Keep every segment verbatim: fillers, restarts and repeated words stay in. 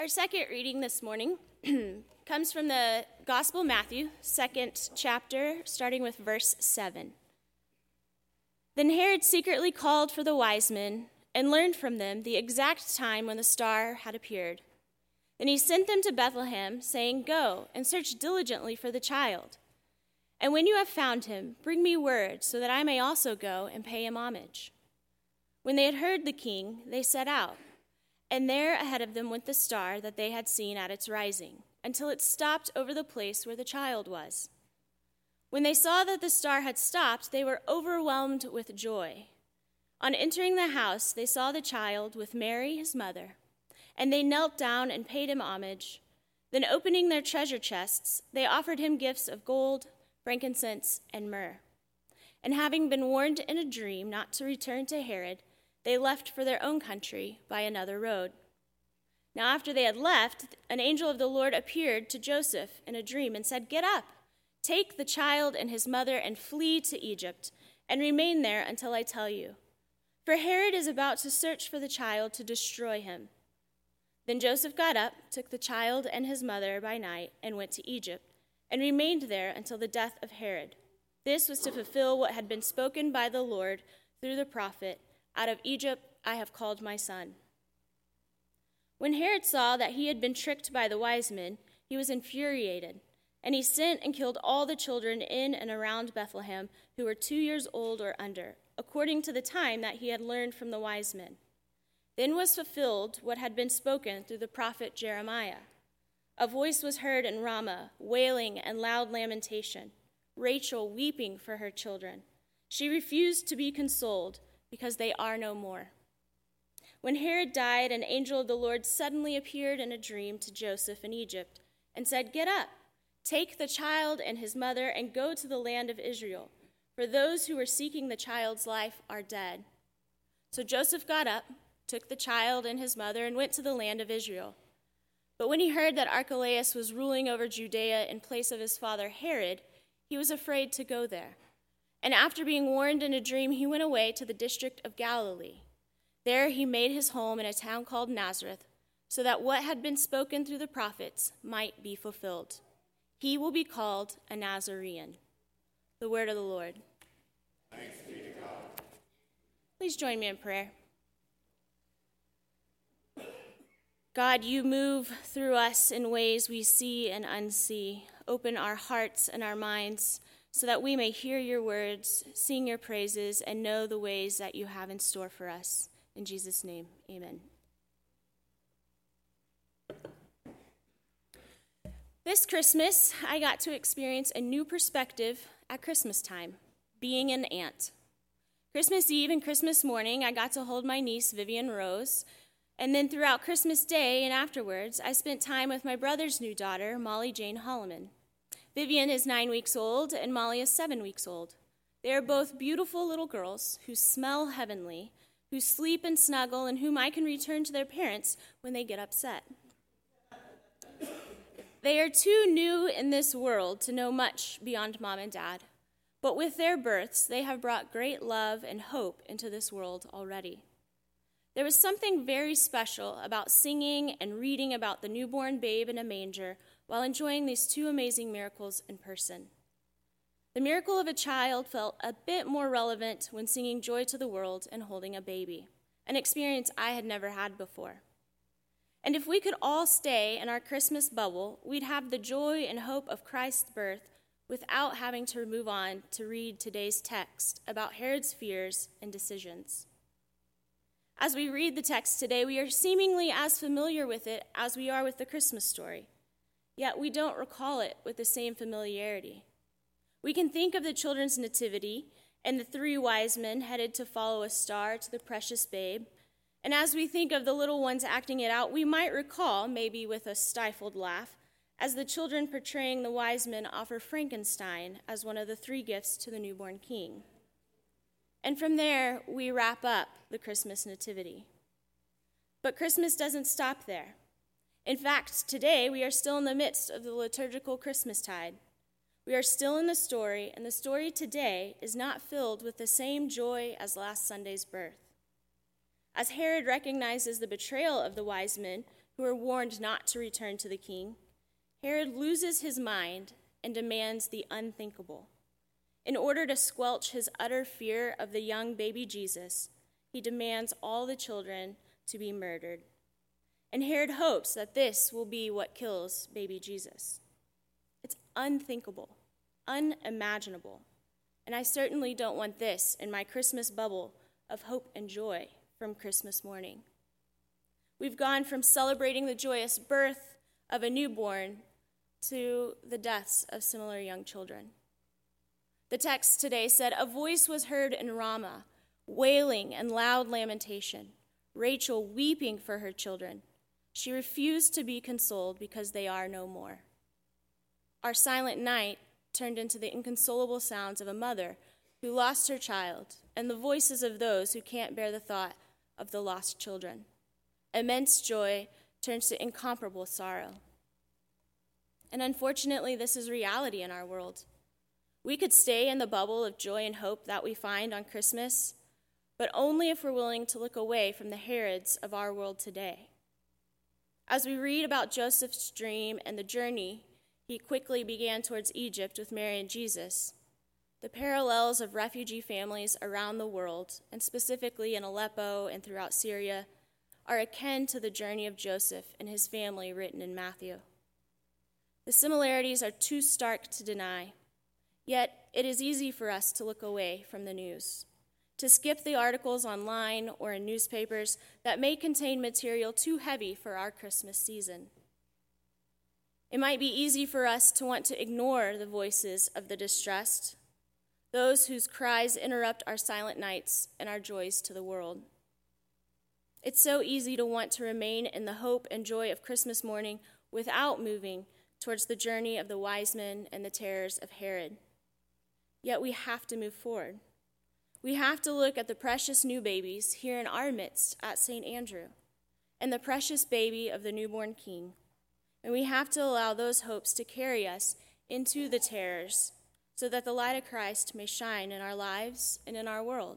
Our second reading this morning comes from the Gospel of Matthew, second chapter, starting with verse seven. Then Herod secretly called for the wise men and learned from them the exact time when the star had appeared. Then he sent them to Bethlehem, saying, "Go and search diligently for the child. And when you have found him, bring me word so that I may also go and pay him homage." When they had heard the king, they set out. And there ahead of them went the star that they had seen at its rising, until it stopped over the place where the child was. When they saw that the star had stopped, they were overwhelmed with joy. On entering the house, they saw the child with Mary, his mother, and they knelt down and paid him homage. Then opening their treasure chests, they offered him gifts of gold, frankincense, and myrrh. And having been warned in a dream not to return to Herod, they left for their own country by another road. Now after they had left, an angel of the Lord appeared to Joseph in a dream and said, "Get up, take the child and his mother and flee to Egypt, and remain there until I tell you. For Herod is about to search for the child to destroy him." Then Joseph got up, took the child and his mother by night, and went to Egypt, and remained there until the death of Herod. This was to fulfill what had been spoken by the Lord through the prophet, "Out of Egypt I have called my son." When Herod saw that he had been tricked by the wise men, he was infuriated, and he sent and killed all the children in and around Bethlehem who were two years old or under, according to the time that he had learned from the wise men. Then was fulfilled what had been spoken through the prophet Jeremiah. A voice was heard in Ramah, wailing and loud lamentation, Rachel weeping for her children. She refused to be consoled, because they are no more. When Herod died, an angel of the Lord suddenly appeared in a dream to Joseph in Egypt and said, "Get up, take the child and his mother and go to the land of Israel, for those who were seeking the child's life are dead." So Joseph got up, took the child and his mother and went to the land of Israel. But when he heard that Archelaus was ruling over Judea in place of his father Herod, he was afraid to go there. And after being warned in a dream, he went away to the district of Galilee. There he made his home in a town called Nazareth, so that what had been spoken through the prophets might be fulfilled. He will be called a Nazarene. The word of the Lord. Thanks be to God. Please join me in prayer. God, you move through us in ways we see and unsee. Open our hearts and our minds so that we may hear your words, sing your praises, and know the ways that you have in store for us. In Jesus' name, amen. This Christmas, I got to experience a new perspective at Christmas time, being an aunt. Christmas Eve and Christmas morning, I got to hold my niece, Vivian Rose, and then throughout Christmas Day and afterwards, I spent time with my brother's new daughter, Molly Jane Holloman. Vivian is nine weeks old, and Molly is seven weeks old. They are both beautiful little girls who smell heavenly, who sleep and snuggle, and whom I can return to their parents when they get upset. They are too new in this world to know much beyond mom and dad, but with their births, they have brought great love and hope into this world already. There was something very special about singing and reading about the newborn babe in a manger while enjoying these two amazing miracles in person. The miracle of a child felt a bit more relevant when singing Joy to the World and holding a baby, an experience I had never had before. And if we could all stay in our Christmas bubble, we'd have the joy and hope of Christ's birth without having to move on to read today's text about Herod's fears and decisions. As we read the text today, we are seemingly as familiar with it as we are with the Christmas story. Yet we don't recall it with the same familiarity. We can think of the children's nativity and the three wise men headed to follow a star to the precious babe. And as we think of the little ones acting it out, we might recall, maybe with a stifled laugh, as the children portraying the wise men offer Frankenstein as one of the three gifts to the newborn king. And from there, we wrap up the Christmas nativity. But Christmas doesn't stop there. In fact, today we are still in the midst of the liturgical Christmastide. We are still in the story, and the story today is not filled with the same joy as last Sunday's birth. As Herod recognizes the betrayal of the wise men who are warned not to return to the king, Herod loses his mind and demands the unthinkable. In order to squelch his utter fear of the young baby Jesus, he demands all the children to be murdered. And Herod hopes that this will be what kills baby Jesus. It's unthinkable, unimaginable. And I certainly don't want this in my Christmas bubble of hope and joy from Christmas morning. We've gone from celebrating the joyous birth of a newborn to the deaths of similar young children. The text today said, "A voice was heard in Ramah, wailing and loud lamentation, Rachel weeping for her children. She refused to be consoled because they are no more." Our silent night turned into the inconsolable sounds of a mother who lost her child and the voices of those who can't bear the thought of the lost children. Immense joy turns to incomparable sorrow. And unfortunately, this is reality in our world. We could stay in the bubble of joy and hope that we find on Christmas, but only if we're willing to look away from the Herods of our world today. As we read about Joseph's dream and the journey he quickly began towards Egypt with Mary and Jesus, the parallels of refugee families around the world, and specifically in Aleppo and throughout Syria, are akin to the journey of Joseph and his family written in Matthew. The similarities are too stark to deny, yet it is easy for us to look away from the news, to skip the articles online or in newspapers that may contain material too heavy for our Christmas season. It might be easy for us to want to ignore the voices of the distressed, those whose cries interrupt our silent nights and our joys to the world. It's so easy to want to remain in the hope and joy of Christmas morning without moving towards the journey of the wise men and the terrors of Herod. Yet we have to move forward. We have to look at the precious new babies here in our midst at Saint Andrew and the precious baby of the newborn King. And we have to allow those hopes to carry us into the terrors so that the light of Christ may shine in our lives and in our world.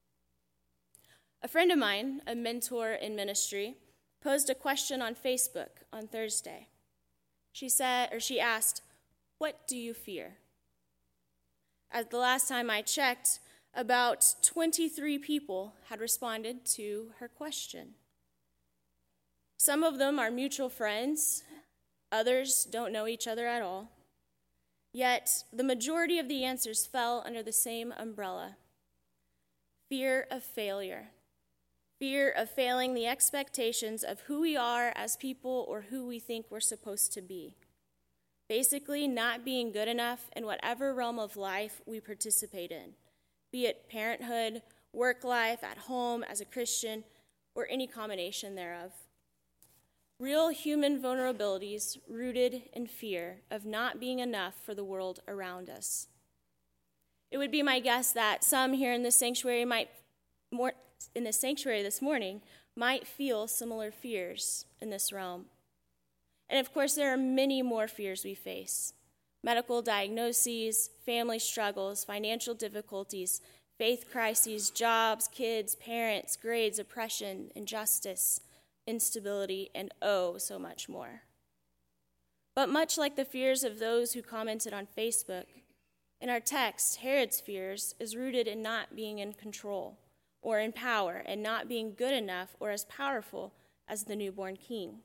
A friend of mine, a mentor in ministry, posed a question on Facebook on Thursday. She said, or she asked, "What do you fear?" As the last time I checked, about twenty-three people had responded to her question. Some of them are mutual friends, others don't know each other at all. Yet the majority of the answers fell under the same umbrella: fear of failure. Fear of failing the expectations of who we are as people or who we think we're supposed to be. Basically, not being good enough in whatever realm of life we participate in, be it parenthood, work life, at home, as a Christian, or any combination thereof. Real human vulnerabilities rooted in fear of not being enough for the world around us. It would be my guess that some here in this sanctuary might more in the sanctuary this morning might feel similar fears in this realm. And of course, there are many more fears we face: medical diagnoses, family struggles, financial difficulties, faith crises, jobs, kids, parents, grades, oppression, injustice, instability, and oh, so much more. But much like the fears of those who commented on Facebook, in our text, Herod's fears is rooted in not being in control or in power and not being good enough or as powerful as the newborn king.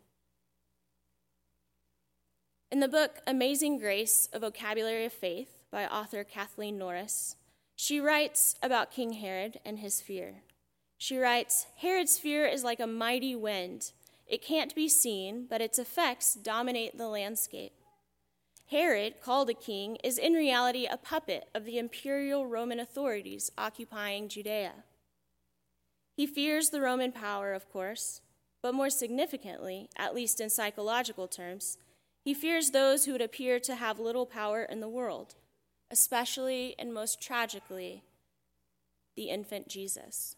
In the book Amazing Grace, A Vocabulary of Faith by author Kathleen Norris, she writes about King Herod and his fear. She writes, "Herod's fear is like a mighty wind. It can't be seen, but its effects dominate the landscape. Herod, called a king, is in reality a puppet of the imperial Roman authorities occupying Judea. He fears the Roman power, of course, but more significantly, at least in psychological terms, he fears those who would appear to have little power in the world, especially and most tragically, the infant Jesus."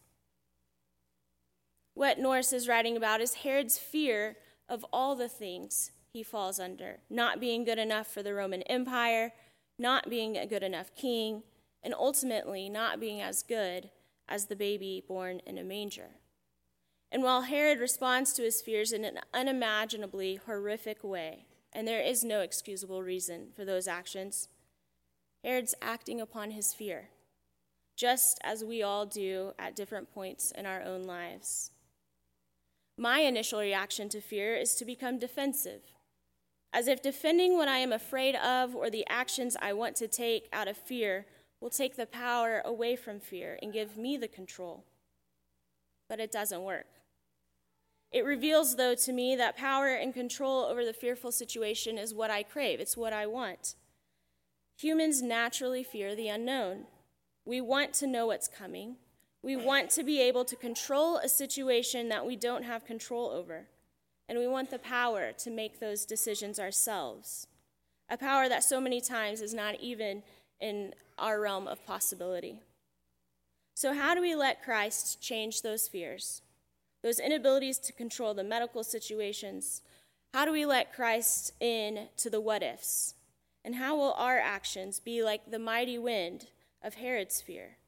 What Norris is writing about is Herod's fear of all the things he falls under: not being good enough for the Roman Empire, not being a good enough king, and ultimately not being as good as the baby born in a manger. And while Herod responds to his fears in an unimaginably horrific way, and there is no excusable reason for those actions, Herod's acting upon his fear, just as we all do at different points in our own lives. My initial reaction to fear is to become defensive, as if defending what I am afraid of or the actions I want to take out of fear will take the power away from fear and give me the control. But it doesn't work. It reveals, though, to me that power and control over the fearful situation is what I crave. It's what I want. Humans naturally fear the unknown. We want to know what's coming. We want to be able to control a situation that we don't have control over. And we want the power to make those decisions ourselves, a power that so many times is not even in our realm of possibility. So how do we let Christ change those fears, those inabilities to control the medical situations? How do we let Christ in to the what-ifs? And how will our actions be like the mighty wind of Herod's fear?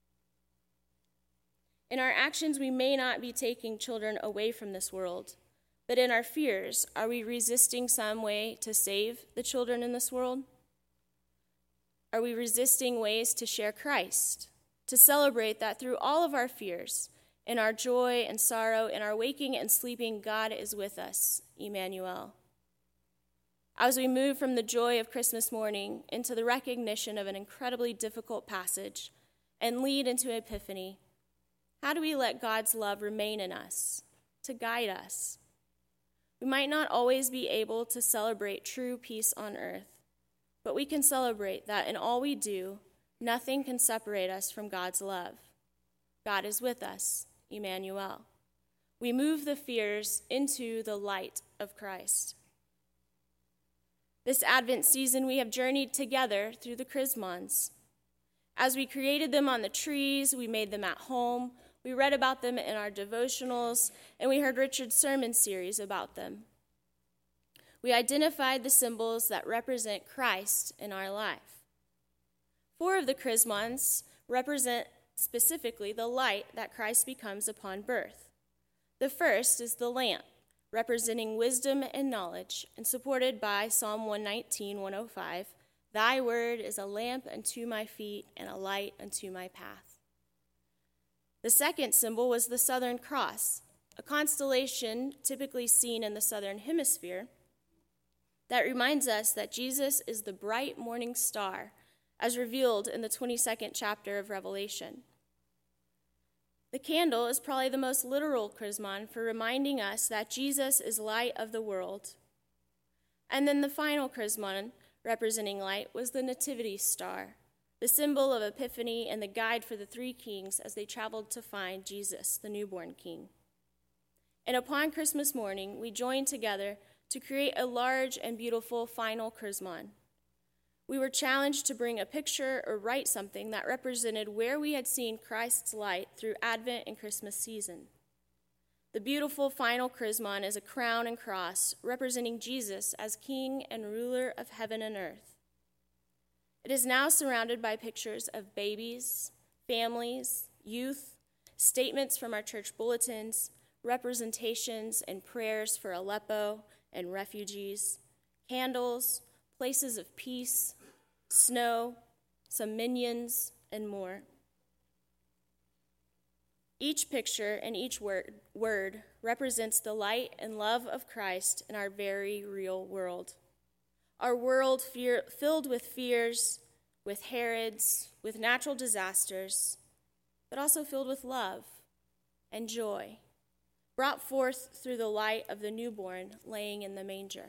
In our actions, we may not be taking children away from this world, but in our fears, are we resisting some way to save the children in this world? Are we resisting ways to share Christ, to celebrate that through all of our fears, in our joy and sorrow, in our waking and sleeping, God is with us, Emmanuel? As we move from the joy of Christmas morning into the recognition of an incredibly difficult passage and lead into Epiphany, how do we let God's love remain in us, to guide us? We might not always be able to celebrate true peace on earth, but we can celebrate that in all we do, nothing can separate us from God's love. God is with us, Emmanuel. We move the fears into the light of Christ. This Advent season, we have journeyed together through the Chrismons. As we created them on the trees, we made them at home, we read about them in our devotionals, and we heard Richard's sermon series about them. We identified the symbols that represent Christ in our life. Four of the Chrismons represent specifically the light that Christ becomes upon birth. The first is the lamp, representing wisdom and knowledge, and supported by Psalm one nineteen, one oh five, "Thy word is a lamp unto my feet and a light unto my path." The second symbol was the Southern Cross, a constellation typically seen in the Southern Hemisphere that reminds us that Jesus is the bright morning star, as revealed in the twenty-second chapter of Revelation. The candle is probably the most literal chrismon for reminding us that Jesus is light of the world. And then the final chrismon, representing light, was the nativity star, the symbol of Epiphany and the guide for the three kings as they traveled to find Jesus, the newborn king. And upon Christmas morning, we joined together to create a large and beautiful final chrismon. We were challenged to bring a picture or write something that represented where we had seen Christ's light through Advent and Christmas season. The beautiful final chrismon is a crown and cross representing Jesus as King and ruler of heaven and earth. It is now surrounded by pictures of babies, families, youth, statements from our church bulletins, representations and prayers for Aleppo and refugees, candles, places of peace, snow, some minions, and more. Each picture and each word, word represents the light and love of Christ in our very real world. Our world fear, filled with fears, with Herods, with natural disasters, but also filled with love and joy, brought forth through the light of the newborn laying in the manger.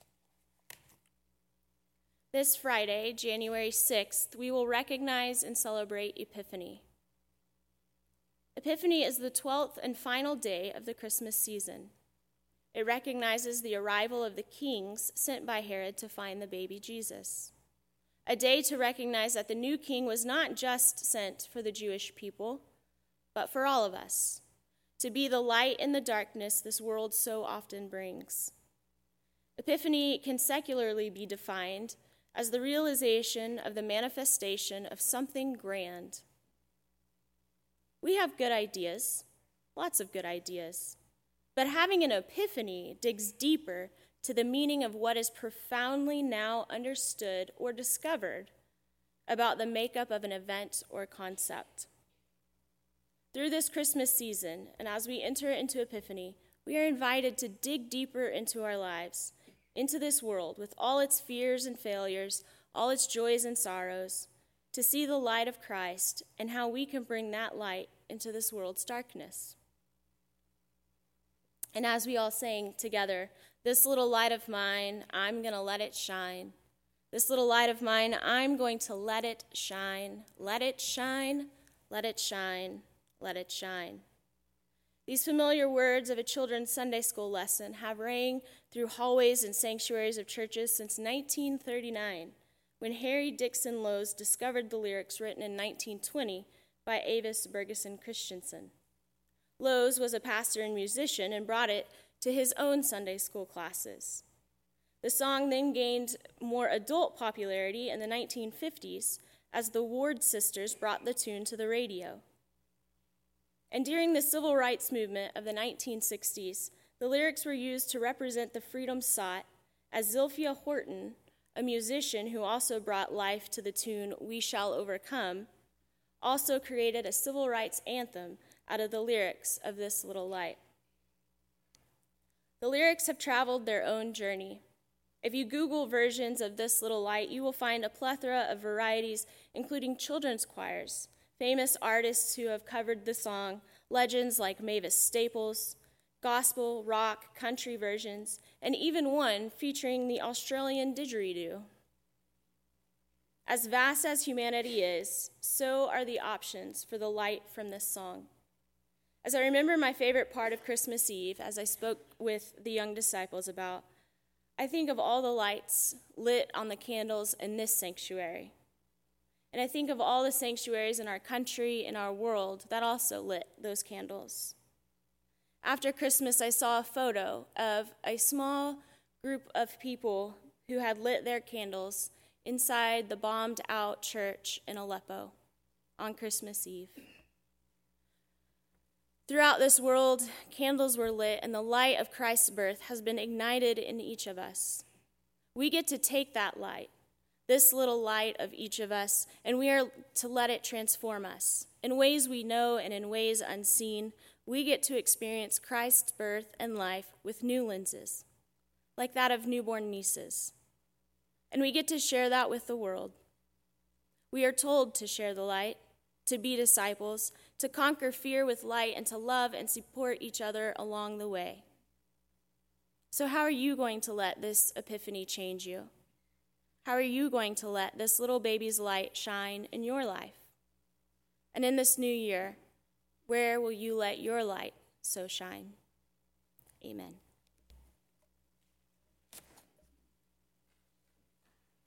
This Friday, January sixth, we will recognize and celebrate Epiphany. Epiphany is the twelfth and final day of the Christmas season. It recognizes the arrival of the kings sent by Herod to find the baby Jesus. A day to recognize that the new king was not just sent for the Jewish people, but for all of us, to be the light in the darkness this world so often brings. Epiphany can secularly be defined as the realization of the manifestation of something grand. We have good ideas. lots of good ideas. But having an epiphany digs deeper to the meaning of what is profoundly now understood or discovered about the makeup of an event or concept. Through this Christmas season, and as we enter into Epiphany, we are invited to dig deeper into our lives, into this world with all its fears and failures, all its joys and sorrows, to see the light of Christ and how we can bring that light into this world's darkness. And as we all sang together, this little light of mine, I'm going to let it shine. This little light of mine, I'm going to let it shine. Let it shine, let it shine, let it shine. These familiar words of a children's Sunday school lesson have rang through hallways and sanctuaries of churches since nineteen thirty-nine, when Harry Dixon Lowes discovered the lyrics written in nineteen twenty by Avis Bergeson Christensen. Lowes was a pastor and musician and brought it to his own Sunday school classes. The song then gained more adult popularity in the nineteen fifties as the Ward sisters brought the tune to the radio. And during the civil rights movement of the nineteen sixties, the lyrics were used to represent the freedom sought as Zilphia Horton, a musician who also brought life to the tune We Shall Overcome, also created a civil rights anthem out of the lyrics of This Little Light. The lyrics have traveled their own journey. If you Google versions of This Little Light, you will find a plethora of varieties, including children's choirs, famous artists who have covered the song, legends like Mavis Staples, gospel, rock, country versions, and even one featuring the Australian didgeridoo. As vast as humanity is, so are the options for the light from this song. As I remember my favorite part of Christmas Eve, as I spoke with the young disciples about, I think of all the lights lit on the candles in this sanctuary. And I think of all the sanctuaries in our country, in our world, that also lit those candles. After Christmas, I saw a photo of a small group of people who had lit their candles inside the bombed-out church in Aleppo on Christmas Eve. Throughout this world, candles were lit, and the light of Christ's birth has been ignited in each of us. We get to take that light, this little light of each of us, and we are to let it transform us. In ways we know and in ways unseen, we get to experience Christ's birth and life with new lenses, like that of newborn nieces. And we get to share that with the world. We are told to share the light, to be disciples, to conquer fear with light, and to love and support each other along the way. So how are you going to let this epiphany change you? How are you going to let this little baby's light shine in your life? And in this new year, where will you let your light so shine? Amen.